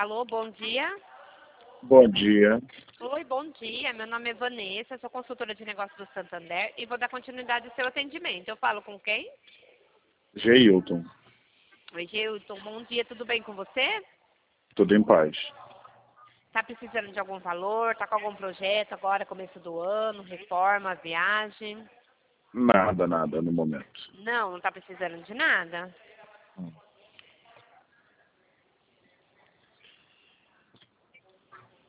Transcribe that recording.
Alô, bom dia. Bom dia. Oi, bom dia. Meu nome é Vanessa, sou consultora de negócios do Santander e vou dar continuidade ao seu atendimento. Eu falo com quem? Geilton. Oi, Gilton. Bom dia, tudo bem com você? Tudo em paz. Tá precisando de algum valor? Tá com algum projeto agora, começo do ano, reforma, viagem? Nada no momento. Não tá precisando de nada?